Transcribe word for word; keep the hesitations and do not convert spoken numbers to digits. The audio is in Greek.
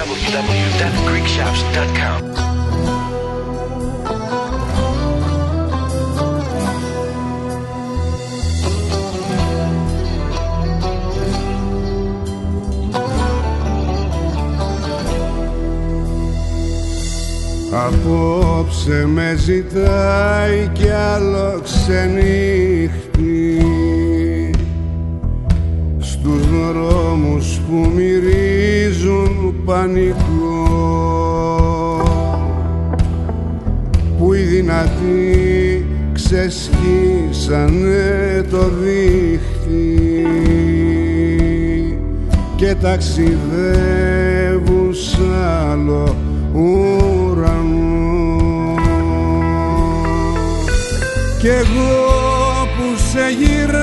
double-u double-u double-u dot greek shops dot com. Απόψε με ζητάει κι άλλο ξενύχτη στους δρόμους που μυρίζουν πανικό, που οι δυνατοί ξεσχίσανε το δίχτυ και ταξιδεύουν σ' άλλο ουρανό. Κι εγώ που σε γυρεύω